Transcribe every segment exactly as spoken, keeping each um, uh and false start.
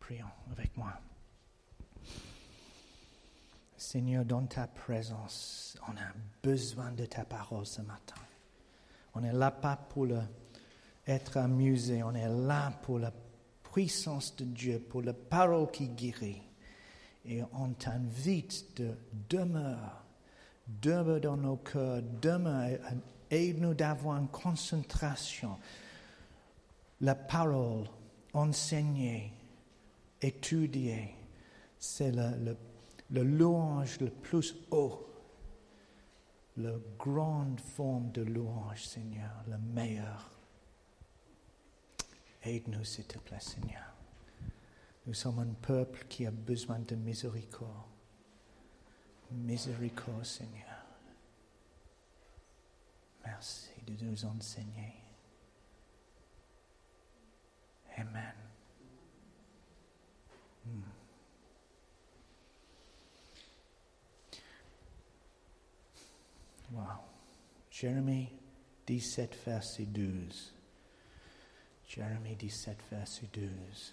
Prions avec moi. Seigneur, dans ta présence, on a besoin de ta parole ce matin. On n'est là pas pour le, être amusé, on est là pour la puissance de Dieu, pour la parole qui guérit. Et on t'invite de demeurer, demeure dans nos cœurs, demeure, aide-nous d'avoir une concentration. La parole enseignée, étudiée, c'est le, le, le louange le plus haut, la grande forme de louange, Seigneur, le meilleur. Aide-nous, s'il te plaît, Seigneur. Nous sommes un peuple qui a besoin de miséricorde. Miséricorde, Seigneur. Merci de nous enseigner. Amen. Hmm. Wow. Jérémie dix-sept, verset douze. Jérémie dix-sept, verset douze.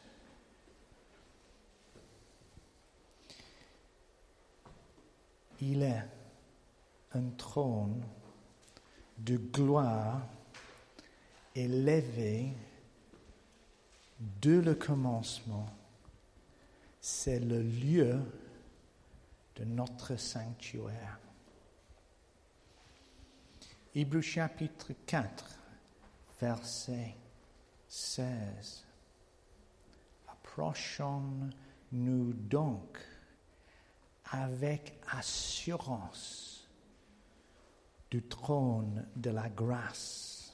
Il est un trône de gloire élevé de le commencement. C'est le lieu de notre sanctuaire. Hébreux chapitre quatre, verset seize. Approchons-nous donc avec assurance du trône de la grâce,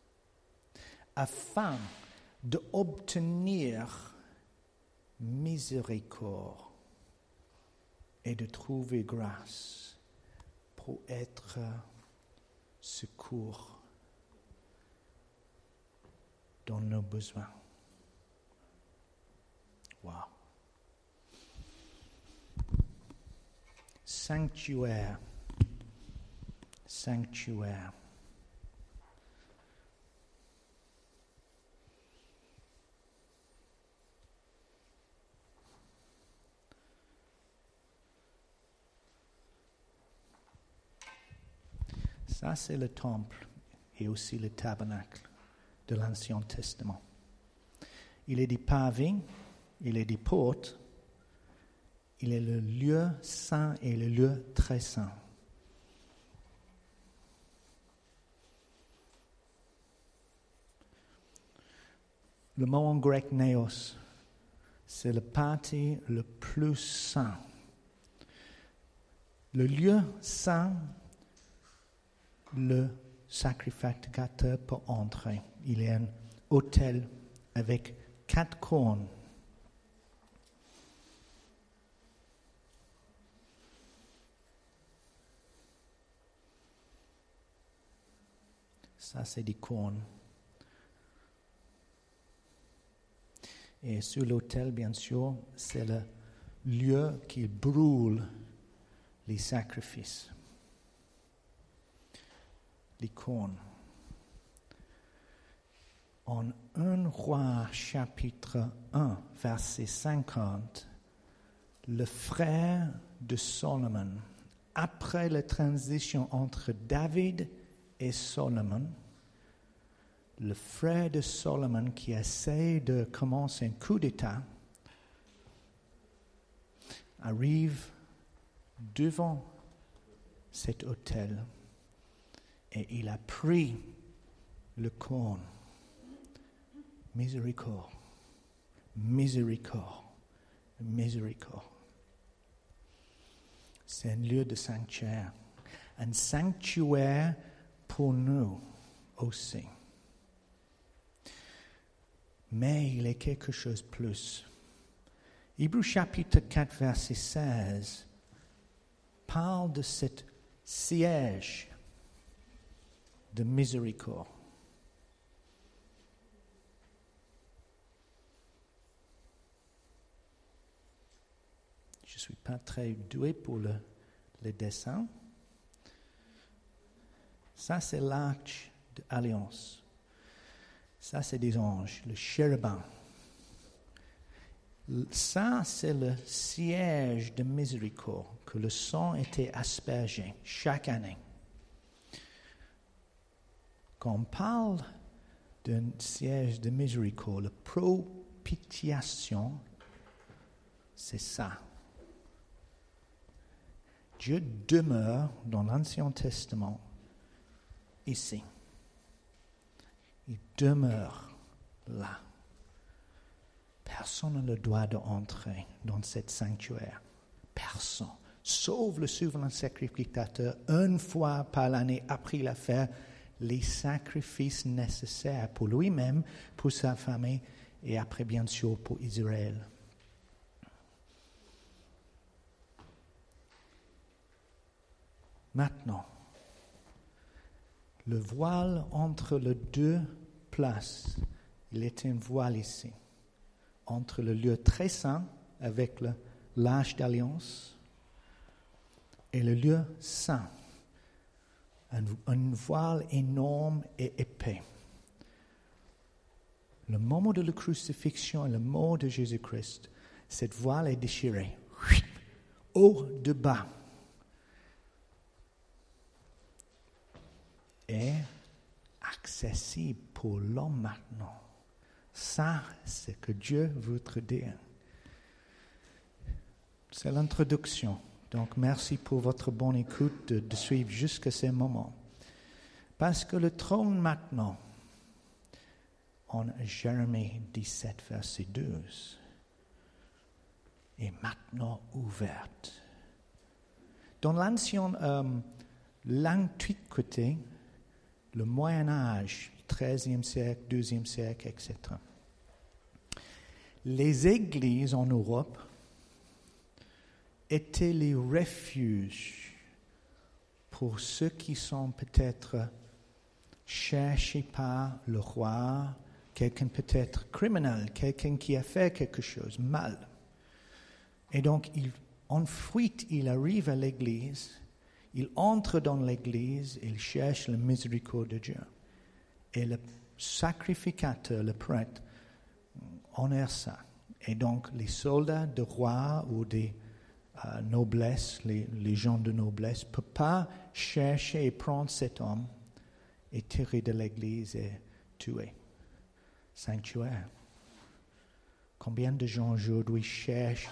afin d'obtenir miséricorde et de trouver grâce pour être secours dans nos besoins. Wow. Sanctuaire. Sanctuaire. Ça, c'est le temple et aussi le tabernacle de l'Ancien Testament. Il est des pavés, il est des portes, il est le lieu saint et le lieu très saint. Le mot en grec néos, c'est le partie le plus saint. Le lieu saint, le sacrificateur peut entrer. Il y a un autel avec quatre cônes. Ça, c'est des cônes. Et sur l'autel, bien sûr, c'est le lieu qui brûle les sacrifices. Les cônes. En un roi chapitre un, verset cinquante, le frère de Salomon, après la transition entre David et Salomon, le frère de Salomon qui essaie de commencer un coup d'État, arrive devant cet autel et il a pris le cône. Miséricorde, miséricorde, miséricorde. C'est un lieu de sanctuaire. Un sanctuaire pour nous aussi. Mais il est quelque chose de plus. Hébreux chapitre quatre, verset seize parle de cet siège de miséricorde. Je ne suis pas très doué pour le, le dessin. Ça, c'est l'arche d'alliance. Ça, c'est des anges, le chérubin. Ça, c'est le siège de miséricorde, que le sang était aspergé chaque année. Quand on parle d'un siège de miséricorde, la propitiation, c'est ça. Dieu demeure dans l'Ancien Testament ici. Il demeure là. Personne n'a le droit d'entrer dans cet sanctuaire. Personne. Sauf le souverain sacrificateur, une fois par l'année, après il a fait les sacrifices nécessaires pour lui-même, pour sa famille et après, bien sûr, pour Israël. Maintenant, le voile entre les deux places, il est un voile ici, entre le lieu très saint avec le l'arche d'alliance et le lieu saint, un, un voile énorme et épais. Le moment de la crucifixion et le mort de Jésus-Christ, cette voile est déchirée, haut de bas. Est accessible pour l'homme maintenant. Ça, c'est ce que Dieu veut te dire. C'est l'introduction. Donc, merci pour votre bonne écoute de, de suivre jusqu'à ce moment. Parce que le trône maintenant, en Jérémie dix-sept, verset douze, est maintenant ouverte. Dans l'ancien, euh, l'Antiquité, le Moyen-Âge, treizième siècle, deuxième siècle, et cetera. Les églises en Europe étaient les refuges pour ceux qui sont peut-être cherchés par le roi, quelqu'un peut-être criminel, quelqu'un qui a fait quelque chose mal. Et donc, il, en fuite, il arrive à l'église. Il entre dans l'église, il cherche la miséricorde de Dieu. Et le sacrificateur, le prêtre, honore ça. Et donc, les soldats de roi ou des euh, noblesses, les, les gens de noblesse, ne peuvent pas chercher et prendre cet homme et tirer de l'église et tuer. Sanctuaire. Combien de gens aujourd'hui cherchent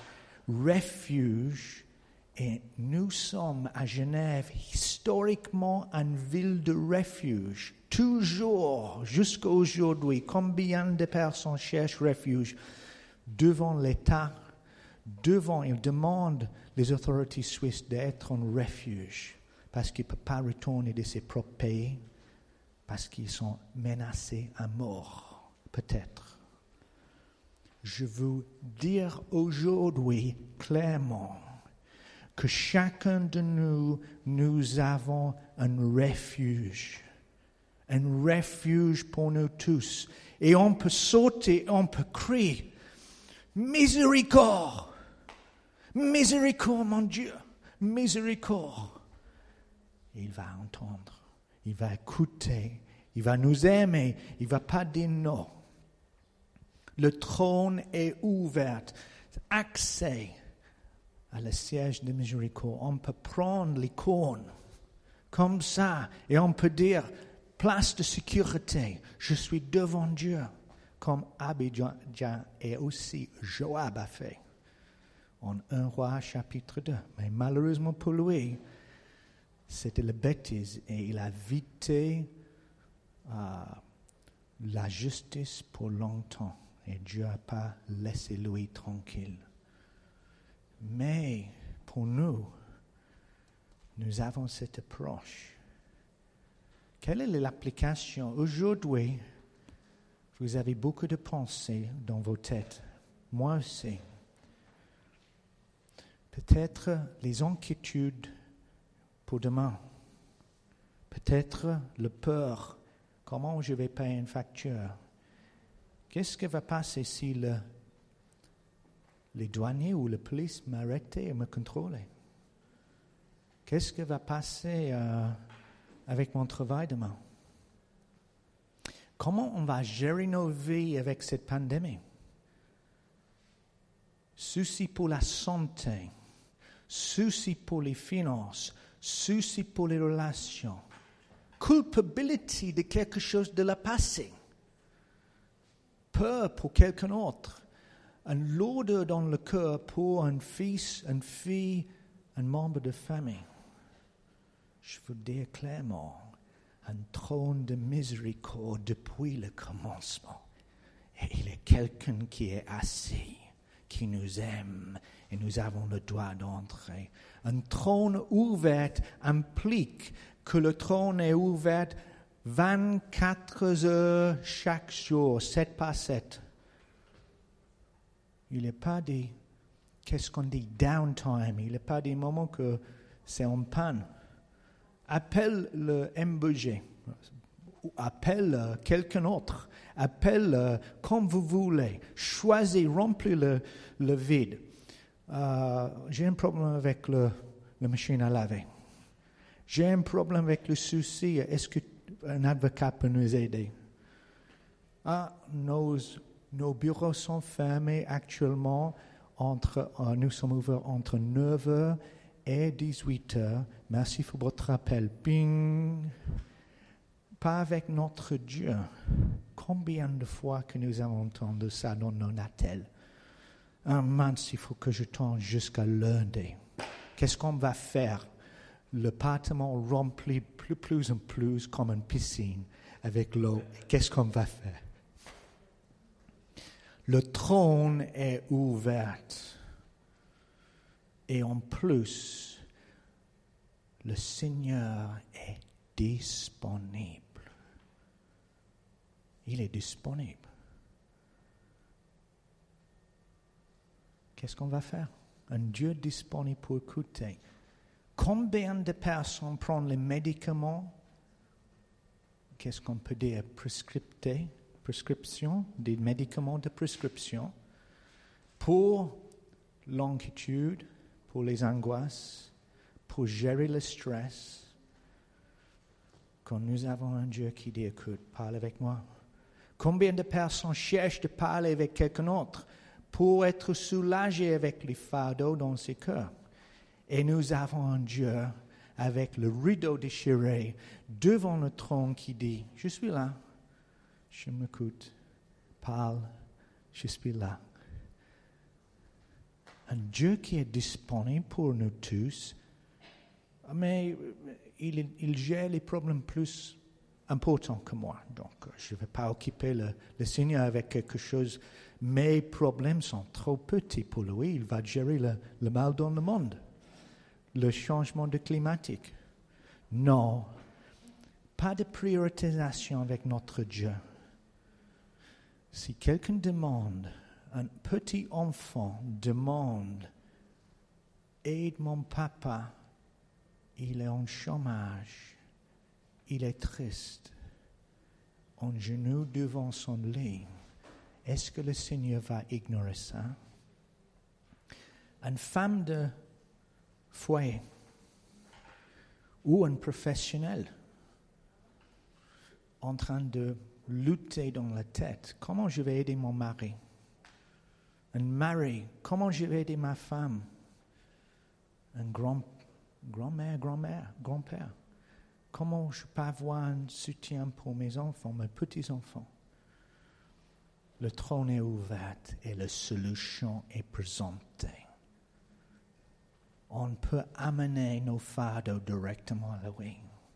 refuge? Et nous sommes à Genève, historiquement, une ville de refuge. Toujours, jusqu'à aujourd'hui, combien de personnes cherchent refuge devant l'État, devant, ils demandent les autorités suisses d'être en refuge parce qu'ils ne peuvent pas retourner de ses propres pays, parce qu'ils sont menacés à mort, peut-être. Je veux dire aujourd'hui clairement que chacun de nous, nous avons un refuge, un refuge pour nous tous. Et on peut sauter, on peut crier, miséricorde, miséricorde mon Dieu, miséricorde. Il va entendre, il va écouter, il va nous aimer, il ne va pas dire non. Le trône est ouvert, accès à le siège de miséricorde. On peut prendre l'icône comme ça et on peut dire, place de sécurité, je suis devant Dieu, comme Abijah et aussi Joab a fait en un roi chapitre deux. Mais malheureusement pour lui, c'était la bêtise et il a évité euh, la justice pour longtemps et Dieu n'a pas laissé lui tranquille. Mais pour nous, nous avons cette approche. Quelle est l'application? Aujourd'hui, vous avez beaucoup de pensées dans vos têtes. Moi aussi. Peut-être les inquiétudes pour demain. Peut-être la peur. Comment je vais payer une facture? Qu'est-ce qui va passer si le les douaniers ou la police m'arrêtent et me contrôlent? Qu'est-ce qui va passer euh, avec mon travail demain? Comment on va gérer nos vies avec cette pandémie? souci pour la santé, souci pour les finances, souci pour les relations, culpability de quelque chose de la passé, peur pour quelqu'un d'autre, une lourdeur dans le cœur pour un fils, une fille, un membre de famille. Je vous dis clairement, un trône de miséricorde depuis le commencement. Et il est quelqu'un qui est assis, qui nous aime, et nous avons le droit d'entrer. Un trône ouvert implique que le trône est ouvert vingt-quatre heures chaque jour, sept par sept. Il n'est pas des, qu'est-ce qu'on dit, downtime. Il n'est pas des moments que c'est en panne. Appelle le M B G, appelle quelqu'un d'autre, appelle euh, comme vous voulez. Choisis, remplis le, le vide. Euh, j'ai un problème avec le, la machine à laver. J'ai un problème avec le souci. Est-ce qu'un avocat peut nous aider? Ah, nos, nos bureaux sont fermés actuellement. Entre, euh, nous sommes ouverts entre neuf heures et dix-huit heures. Merci pour votre appel. Bing. Pas avec notre Dieu. Combien de fois que nous avons entendu ça dans nos natels? Ah mince, il faut que je tente jusqu'à lundi. Qu'est-ce qu'on va faire? L'appartement rempli plus, plus en plus comme une piscine avec l'eau. Qu'est-ce qu'on va faire? Le trône est ouvert. Et en plus, le Seigneur est disponible. Il est disponible. Qu'est-ce qu'on va faire? Un Dieu disponible pour écouter. Combien de personnes prennent les médicaments? Qu'est-ce qu'on peut dire? Prescripté, prescription, des médicaments de prescription pour l'inquiétude, pour les angoisses, pour gérer le stress. Quand nous avons un Dieu qui dit, écoute, parle avec moi. Combien de personnes cherchent de parler avec quelqu'un d'autre pour être soulagés avec les fardeaux dans ses cœurs? Et nous avons un Dieu avec le rideau déchiré devant le trône qui dit, je suis là, je m'écoute, parle, je suis là. Un Dieu qui est disponible pour nous tous, mais il, il gère les problèmes plus importants que moi. Donc, je ne vais pas occuper le, le Seigneur avec quelque chose. Mes problèmes sont trop petits pour lui. Il va gérer le, le mal dans le monde. Le changement de climatique. Non, pas de priorisation avec notre Dieu. Si quelqu'un demande, un petit enfant demande, aide mon papa, il est en chômage, il est triste, en genoux devant son lit, est-ce que le Seigneur va ignorer ça? Une femme de foyer ou un professionnel en train de lutter dans la tête, comment je vais aider mon mari? Un mari, comment je vais aider ma femme? Un grand, grand-mère, grand-mère, grand-père. Comment je peux avoir un soutien pour mes enfants, mes petits-enfants? Le trône est ouvert et la solution est présentée. On peut amener nos fardeaux directement à lui.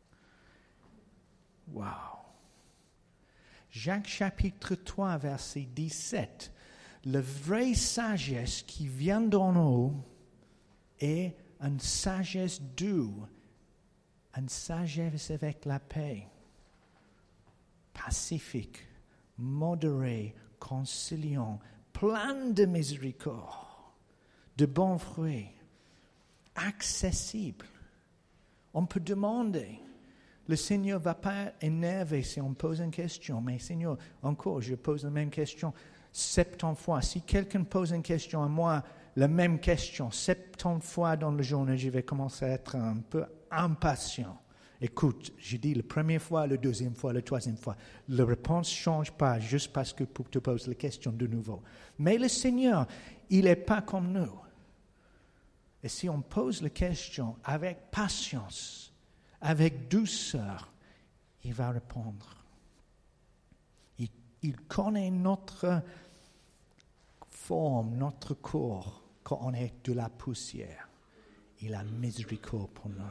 Wow! Jacques chapitre trois, verset dix-sept. La vraie sagesse qui vient d'en haut est une sagesse douce, une sagesse avec la paix, pacifique, modérée, conciliant, pleine de miséricorde, de bons fruits, accessible. On peut demander. Le Seigneur ne va pas énerver si on pose une question. Mais Seigneur, encore, je pose la même question septante fois. Si quelqu'un pose une question à moi, la même question septante fois dans la journée, je vais commencer à être un peu impatient. Écoute, j'ai dit la première fois, la deuxième fois, la troisième fois. La réponse ne change pas juste parce que tu te poses la question de nouveau. Mais le Seigneur, il n'est pas comme nous. Et si on pose la question avec patience, avec douceur, il va répondre. Il, il connaît notre forme, notre corps, quand on est de la poussière. Il a miséricorde pour nous.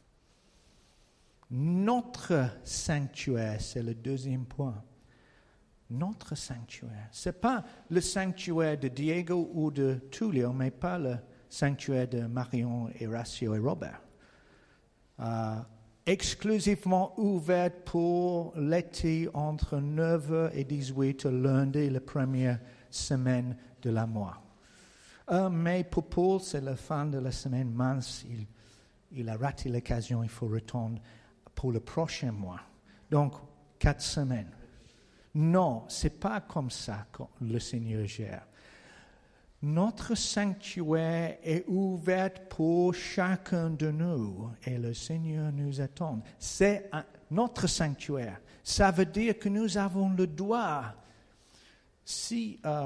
Notre sanctuaire, c'est le deuxième point. Notre sanctuaire. Ce n'est pas le sanctuaire de Diego ou de Tullio, mais pas le sanctuaire de Marion, Horacio et Robert. Euh, exclusivement ouvert pour l'été entre neuf heures et dix-huit heures, lundi, la première semaine de la mois. Euh, mais pour Paul, c'est la fin de la semaine mince. Il, il a raté l'occasion, il faut retourner pour le prochain mois. Donc, quatre semaines. Non, ce n'est pas comme ça que le Seigneur gère. Notre sanctuaire est ouvert pour chacun de nous et le Seigneur nous attend. C'est un, notre sanctuaire. Ça veut dire que nous avons le droit. Si, euh,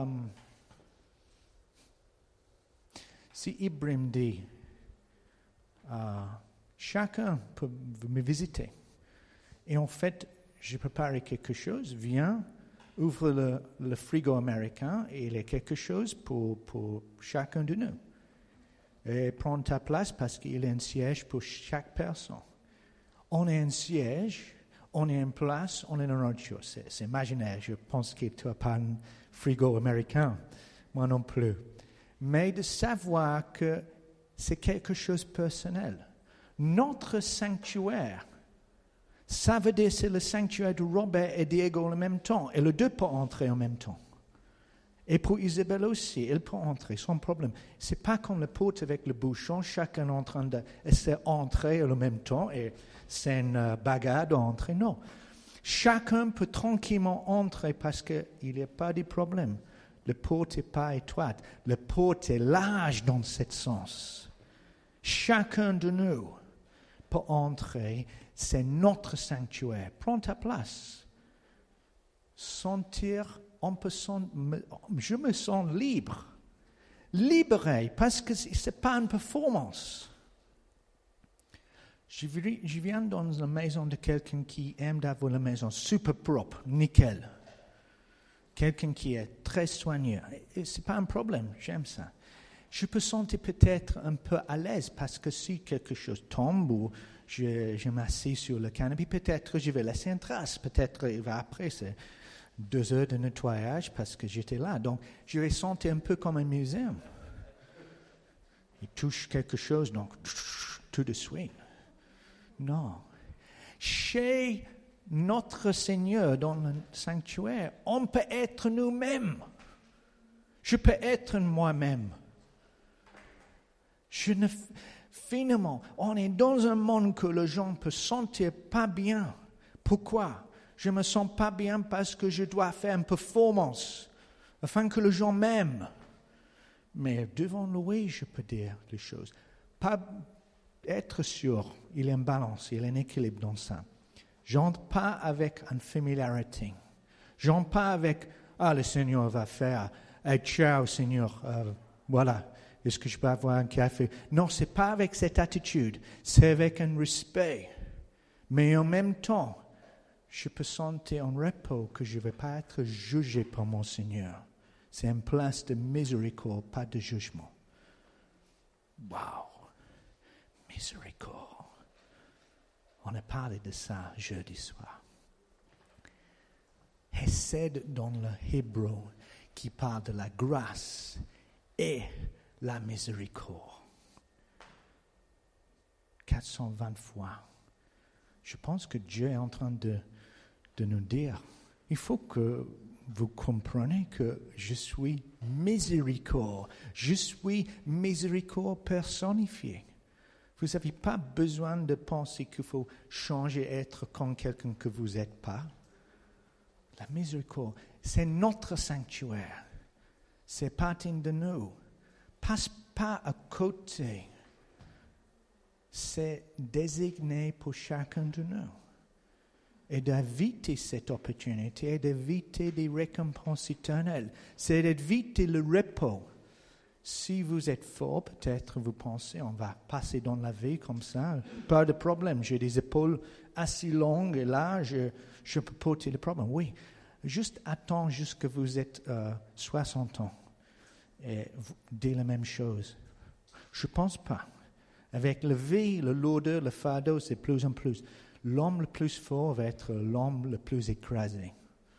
si Ibrahim dit, euh, chacun peut me visiter. Et en fait, j'ai préparé quelque chose, viens, ouvre le, le frigo américain et il y a quelque chose pour, pour chacun de nous. Et prends ta place parce qu'il y a un siège pour chaque personne. On a un siège, on a une place, on a une autre chose. C'est, c'est imaginaire, je pense que tu n'as pas un frigo américain, moi non plus. Mais de savoir que c'est quelque chose de personnel. Notre sanctuaire, ça veut dire que c'est le sanctuaire de Robert et Diego en même temps. Et les deux peuvent entrer en même temps. Et pour Isabelle aussi, elle peut entrer sans problème. Ce n'est pas comme la porte avec le bouchon, chacun est en train d'essayer d'entrer en même temps et c'est une bagarre d'entrer. Non. Chacun peut tranquillement entrer parce qu'il n'y a pas de problème. La porte n'est pas étroite. La porte est large dans ce sens. Chacun de nous peut entrer. C'est notre sanctuaire. Prends ta place. Sentir, on peut sentir, je me sens libre. Libéré, parce que ce n'est pas une performance. Je, je viens dans la maison de quelqu'un qui aime d'avoir la maison super propre, nickel. Quelqu'un qui est très soigneux. Et ce n'est pas un problème, j'aime ça. Je peux sentir peut-être un peu à l'aise parce que si quelque chose tombe ou je, je m'assieds sur le canapé, peut-être je vais laisser une trace. Peut-être il va après, c'est deux heures de nettoyage parce que j'étais là. Donc, je vais sentir un peu comme un musée. Il touche quelque chose, donc tout de suite. Non. Chez notre Seigneur dans le sanctuaire, on peut être nous-mêmes. Je peux être moi-même. Je ne, finalement, on est dans un monde que les gens peuvent sentir pas bien. Pourquoi? Je me sens pas bien parce que je dois faire une performance afin que les gens m'aiment. Mais devant lui, je peux dire les choses. Pas être sûr, il y a une balance, il y a un équilibre dans ça. J'entre pas avec une familiarité. J'entre pas avec « Ah, le Seigneur va faire. Hey, ciao, Seigneur. Euh, voilà. Est-ce que je peux avoir un café? » Non, ce n'est pas avec cette attitude. C'est avec un respect. Mais en même temps, je peux sentir en repos que je ne vais pas être jugé par mon Seigneur. C'est une place de miséricorde, pas de jugement. Wow! Miséricorde. On a parlé de ça jeudi soir. Hesed dans le hébreu qui parle de la grâce et la miséricorde. quatre cent vingt fois. Je pense que Dieu est en train de, de nous dire, il faut que vous compreniez que je suis miséricorde. Je suis miséricorde personnifiée. Vous n'avez pas besoin de penser qu'il faut changer, être comme quelqu'un que vous n'êtes pas. La miséricorde, c'est notre sanctuaire. C'est partie de nous. Passe pas à côté. c'est désigné pour chacun de nous. Et d'éviter cette opportunité, et d'éviter des récompenses éternelles, c'est d'éviter le repos. Si vous êtes fort, peut-être vous pensez, on va passer dans la vie comme ça, pas de problème, j'ai des épaules assez longues et là, je, je peux porter le problème. Oui, juste attends jusqu'à vous êtes euh, soixante ans et vous dites la même chose. Je ne pense pas. Avec la vie, le lourdeur, le fardeau, c'est de plus en plus. L'homme le plus fort va être l'homme le plus écrasé.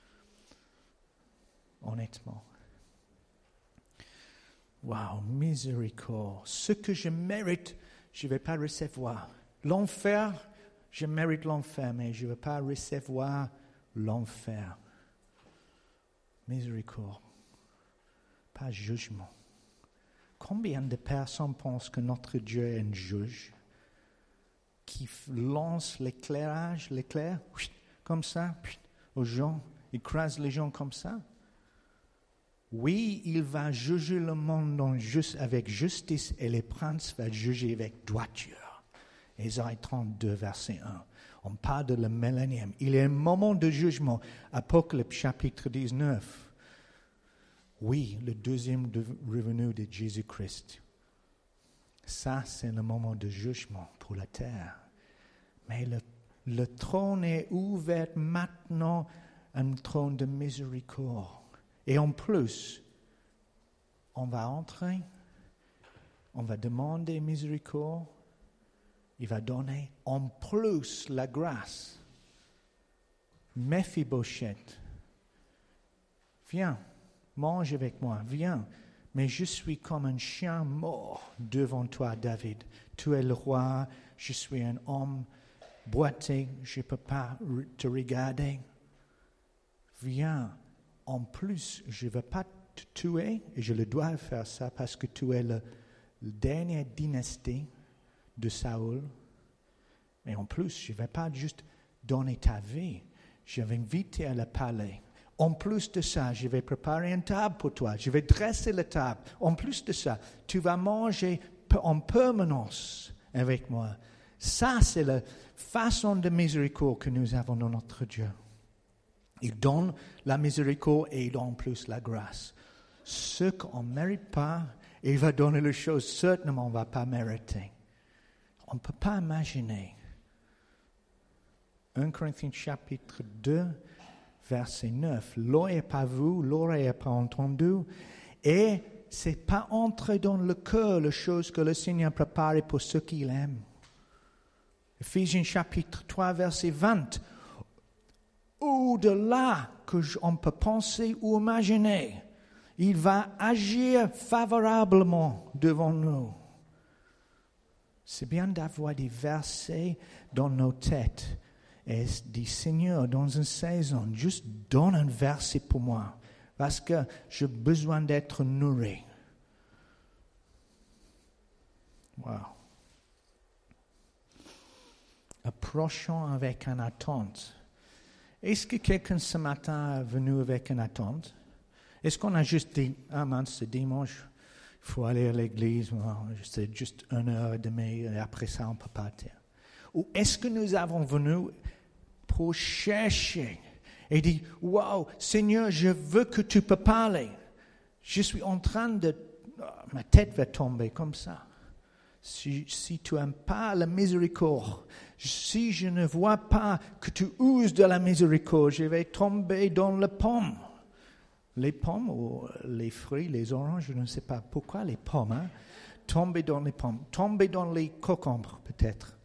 Honnêtement. Wow, miséricorde. Ce que je mérite, je ne vais pas recevoir. L'enfer, je mérite l'enfer, mais je ne vais pas recevoir l'enfer. Miséricorde. Pas jugement. Combien de personnes pensent que notre Dieu est un juge qui lance l'éclairage, l'éclair, comme ça, aux gens, écrase les gens comme ça? Oui, il va juger le monde avec justice et les princes vont juger avec droiture. Ésaïe trente-deux, verset un. On parle de le millénium. Il y a un moment de jugement. Apocalypse chapitre dix-neuf. Oui, le deuxième de revenu de Jésus-Christ. Ça, c'est le moment de jugement pour la terre. Mais le, le trône est ouvert maintenant, un trône de miséricorde. Et en plus, on va entrer, on va demander miséricorde, il va donner en plus la grâce. Méphibosheth, viens, mange avec moi, viens, mais je suis comme un chien mort devant toi, David. Tu es le roi, je suis un homme boité, je ne peux pas te regarder. Viens. En plus, je ne veux pas te tuer, et je le dois faire ça parce que tu es la dernière dynastie de Saül. Mais en plus, je ne vais pas juste donner ta vie, je vais inviter à le palais. En plus de ça, je vais préparer une table pour toi, je vais dresser la table. En plus de ça, tu vas manger en permanence avec moi. Ça, c'est la façon de miséricorde que nous avons dans notre Dieu. Il donne la miséricorde et il donne en plus la grâce. Ce qu'on ne mérite pas, il va donner les choses certainement on ne va pas mériter. On ne peut pas imaginer. premier Corinthiens chapitre deux, verset neuf. L'oreille n'est pas vu, l'oreille n'est pas entendu. Et ce n'est pas entré dans le cœur les choses que le Seigneur a préparées pour ceux qui l'aiment. Éphésiens chapitre trois, verset vingt. Au-delà que on peut penser ou imaginer, il va agir favorablement devant nous. C'est bien d'avoir des versets dans nos têtes et dire, Seigneur, dans une saison, juste donne un verset pour moi, parce que j'ai besoin d'être nourri. Wow. Approchons avec une attente. Est-ce que quelqu'un ce matin est venu avec une attente? Est-ce qu'on a juste dit, ah mince, c'est dimanche, il faut aller à l'église, c'est juste une heure et demie, et après ça, on peut partir. Ou est-ce que nous avons venu pour chercher et dire, wow, Seigneur, je veux que tu peux parler. Je suis en train de, ma tête va tomber comme ça. Si, si tu n'aimes pas la miséricorde, si je ne vois pas que tu uses de la miséricorde, je vais tomber dans les pommes. Les pommes ou les fruits, les oranges, je ne sais pas pourquoi les pommes. Hein? Tomber dans les pommes, tomber dans les concombres peut-être.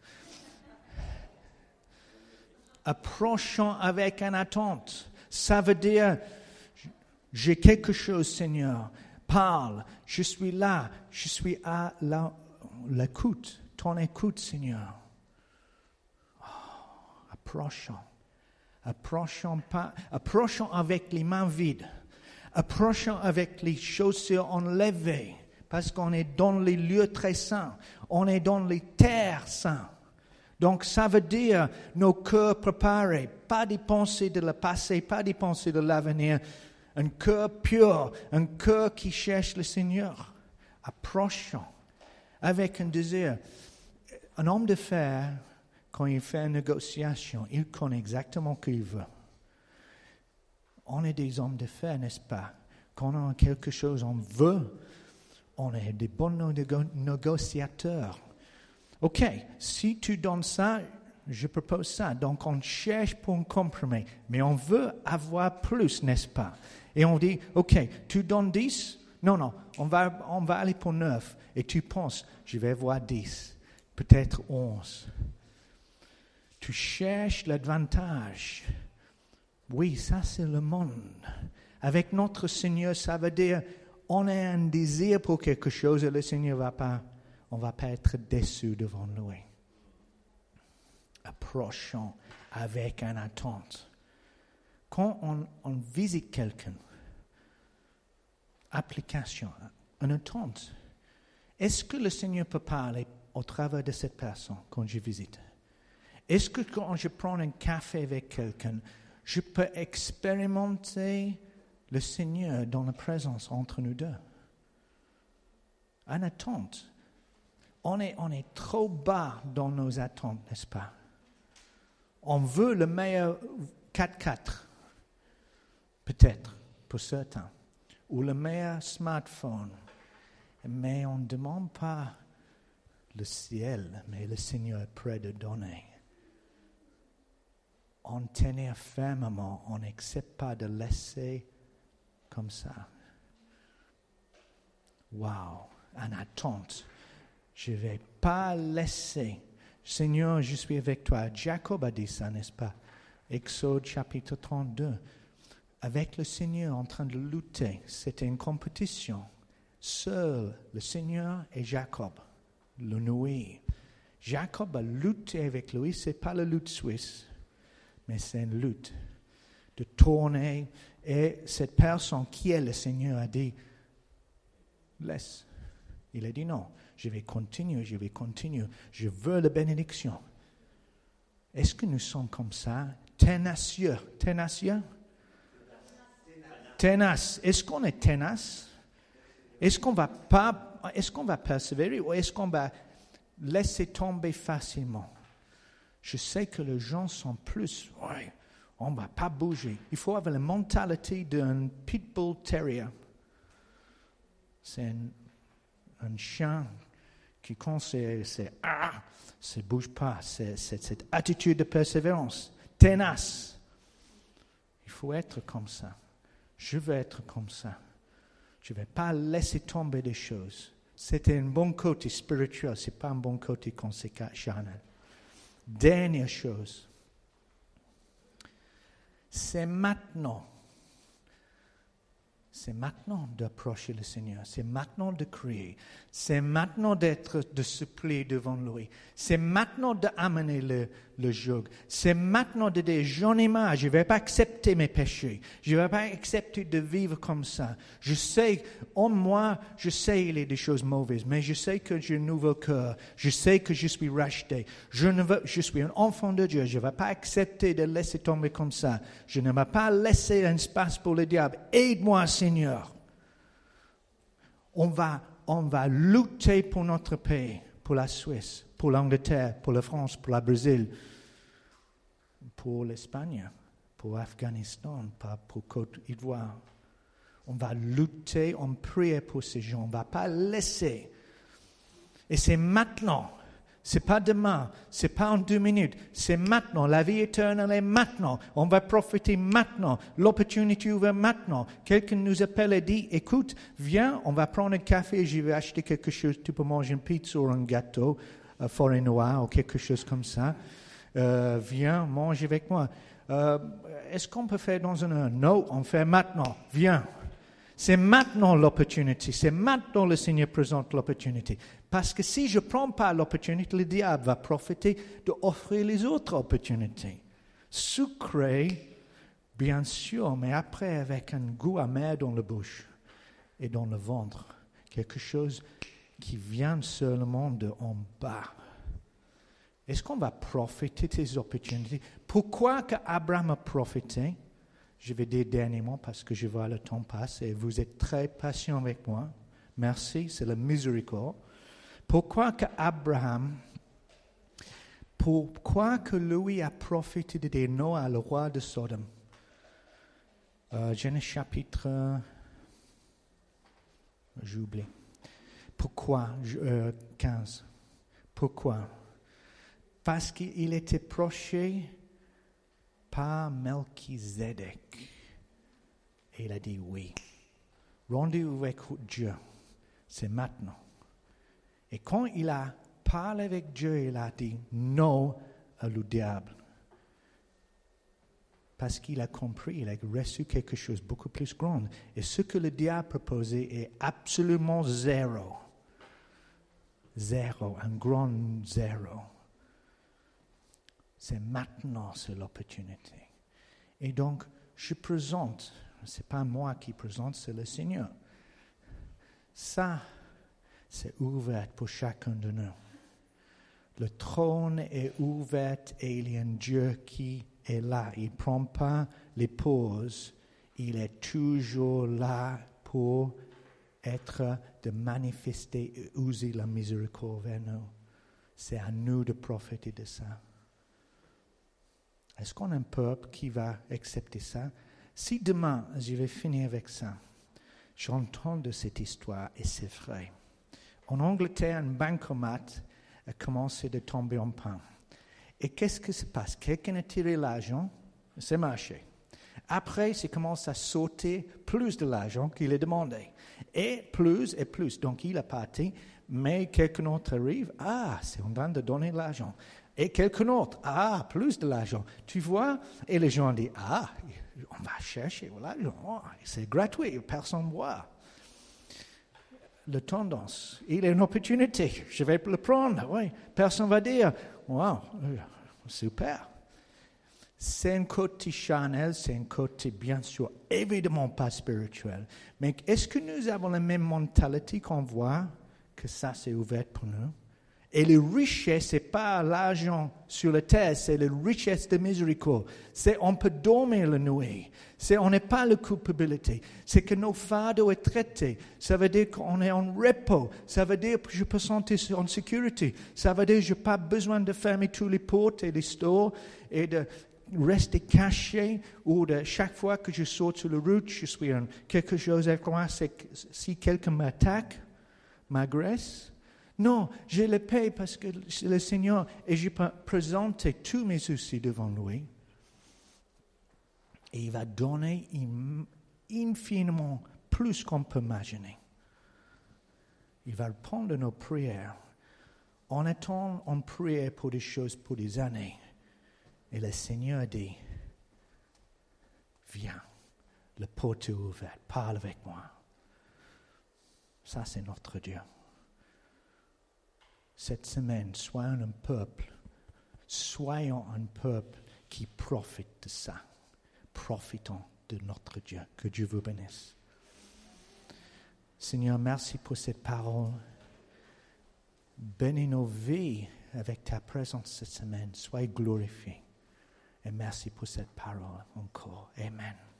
Approchons avec une attente. Ça veut dire, j'ai quelque chose, Seigneur. Parle, je suis là, je suis à la... l'écoute, ton écoute, Seigneur. Oh, approchons. Approchons pas, approchons avec les mains vides. Approchons avec les chaussures enlevées. Parce qu'on est dans les lieux très saints. On est dans les terres saintes. Donc ça veut dire nos cœurs préparés. Pas des pensées de le passé, pas des pensées de l'avenir. Un cœur pur, un cœur qui cherche le Seigneur. Approchons avec un désir. Un homme d'affaires, quand il fait une négociation, il connaît exactement ce qu'il veut. On est des hommes d'affaires, n'est-ce pas? Quand on a quelque chose on veut, on est des bons négo- négociateurs. OK, si tu donnes ça, je propose ça. Donc on cherche pour un compromis, mais on veut avoir plus, n'est-ce pas? Et on dit, OK, tu donnes dix? Non, non, on va, on va aller pour neuf. Et tu penses, je vais avoir dix, peut-être onze. Tu cherches l'avantage. Oui, ça c'est le monde. Avec notre Seigneur, ça veut dire on a un désir pour quelque chose et le Seigneur va pas, on ne va pas être déçu devant lui. Approchons avec une attente. Quand on, on visite quelqu'un, application, une attente, est-ce que le Seigneur peut parler au travers de cette personne quand je visite? Est-ce que quand je prends un café avec quelqu'un, je peux expérimenter le Seigneur dans la présence entre nous deux? Une attente. On est, on est trop bas dans nos attentes, n'est-ce pas? On veut le meilleur quatre-quatre, peut-être, pour certains, ou le meilleur smartphone, mais on ne demande pas le ciel, mais le Seigneur est prêt de donner. On tenir fermement, on n'accepte pas de laisser comme ça. Wow, en attente. Je ne vais pas laisser. Seigneur, je suis avec toi. Jacob a dit ça, n'est-ce pas? Exode chapitre trente-deux. Avec le Seigneur en train de lutter, c'était une compétition. Seul le Seigneur et Jacob, le noué. Jacob a lutté avec lui, ce n'est pas la lutte suisse, mais c'est une lutte de tourner. Et cette personne qui est le Seigneur a dit, laisse. Il a dit non, je vais continuer, je vais continuer, je veux la bénédiction. Est-ce que nous sommes comme ça, tenacieux, tenacieux? Tenace. Est-ce qu'on est tenace? Est-ce qu'on va pas, est-ce qu'on va persévérer ou est-ce qu'on va laisser tomber facilement? Je sais que les gens sont plus, ouais, on ne va pas bouger. Il faut avoir la mentalité d'un pitbull terrier. C'est un, un chien qui, quand c'est, c'est ah, ça ne bouge pas. C'est, c'est cette attitude de persévérance, tenace. Il faut être comme ça. Je veux être comme ça. Je ne vais pas laisser tomber des choses. C'était un bon côté spirituel, ce n'est pas un bon côté conséquent charnel. Dernière chose, c'est maintenant. C'est maintenant d'approcher le Seigneur. C'est maintenant de crier. C'est maintenant d'être, de se plier devant lui. C'est maintenant d'amener le, le joug. C'est maintenant de dire, j'en ai marre, je ne vais pas accepter mes péchés. Je ne vais pas accepter de vivre comme ça. Je sais, en moi, je sais il y a des choses mauvaises, mais je sais que j'ai un nouveau cœur. Je sais que je suis racheté. Je, ne veux, je suis un enfant de Dieu. Je ne vais pas accepter de laisser tomber comme ça. Je ne vais pas laisser un espace pour le diable. Aide-moi, Seigneur. On va, on va lutter pour notre pays, pour la Suisse, pour l'Angleterre, pour la France, pour le Brésil, pour l'Espagne, pour l'Afghanistan, pas pour Côte d'Ivoire. On va lutter, on prie pour ces gens. On ne va pas laisser. Et c'est maintenant. Ce n'est pas demain, ce n'est pas en deux minutes, c'est maintenant. La vie éternelle est maintenant. On va profiter maintenant. L'opportunité ouverte maintenant. Quelqu'un nous appelle et dit, écoute, viens, on va prendre un café et je vais acheter quelque chose. Tu peux manger une pizza ou un gâteau, euh, forêt noire ou quelque chose comme ça. Euh, viens, mange avec moi. Euh, est-ce qu'on peut faire dans une heure? Non, on fait maintenant. Viens. C'est maintenant l'opportunité. C'est maintenant le Seigneur présente l'opportunité. Parce que si je ne prends pas l'opportunité, le diable va profiter d'offrir les autres opportunités. Sucré, bien sûr, mais après avec un goût amer dans la bouche et dans le ventre. Quelque chose qui vient seulement de en bas. Est-ce qu'on va profiter de ces opportunités? Pourquoi qu'Abraham a profité? Je vais dire dernièrement parce que je vois le temps passer et vous êtes très patient avec moi. Merci, c'est la miséricorde. Pourquoi qu'Abraham Pourquoi que lui a profité de dire non à le roi de Sodome? Euh, Genèse chapitre... Euh, J'oublie. Pourquoi euh, quinze. Pourquoi? Parce qu'il était proché par Melchizedek. Et il a dit oui. Rendez-vous avec Dieu. C'est maintenant. Et quand il a parlé avec Dieu, il a dit non à le diable. Parce qu'il a compris, il a reçu quelque chose de beaucoup plus grand. Et ce que le diable proposait est absolument zéro. Zéro, un grand zéro. C'est maintenant, c'est l'opportunité. Et donc, je présente, ce n'est pas moi qui présente, c'est le Seigneur. Ça, c'est ouvert pour chacun de nous. Le trône est ouvert et il y a un Dieu qui est là. Il ne prend pas les pauses. Il est toujours là pour être, de manifester et user la miséricorde vers nous. C'est à nous de profiter de ça. Est-ce qu'on a un peuple qui va accepter ça? Si demain, je vais finir avec ça, j'entends de cette histoire et c'est vrai. En Angleterre, un bancomat a commencé de tomber en panne. Et qu'est-ce qui se passe? Quelqu'un a tiré l'argent, c'est marché. Après, il commence à sauter plus de l'argent qu'il a demandé. Et plus et plus. Donc, il a parti, mais quelqu'un d'autre arrive. Ah, c'est en train de donner de l'argent. Et quelqu'un d'autre. Ah, plus de l'argent. Tu vois? Et les gens disent, ah, on va chercher l'argent. Oh, c'est gratuit, personne ne voit. La tendance, il y a une opportunité. Je vais le prendre. Oui. Personne ne va dire, wow, super. C'est un côté charnel, c'est un côté bien sûr, évidemment pas spirituel. Mais est-ce que nous avons la même mentalité qu'on voit que ça c'est ouvert pour nous? Et la richesse, ce n'est pas l'argent sur la terre, c'est la richesse de miséricorde. C'est on peut dormir la nuit. C'est on n'est pas la culpabilité. C'est que nos fardeaux sont traités. Ça veut dire qu'on est en repos. Ça veut dire que je peux sentir en sécurité. Ça veut dire que je n'ai pas besoin de fermer tous les portes et les stores et de rester caché ou de chaque fois que je saute sur la route, je suis en quelque chose à croire. Si quelqu'un m'attaque, m'agresse, non, je le paye parce que c'est le Seigneur et je peux présenter tous mes soucis devant lui. Et il va donner infiniment plus qu'on peut imaginer. Il va répondre à nos prières. On attend en prière pour des choses pour des années. Et le Seigneur dit, viens, la porte est ouverte, parle avec moi. Ça, c'est notre Dieu. Cette semaine, soyons un peuple, soyons un peuple qui profite de ça. Profitons de notre Dieu. Que Dieu vous bénisse. Seigneur, merci pour cette parole. Bénis nos vies avec ta présence cette semaine. Sois glorifié. Et merci pour cette parole encore. Amen.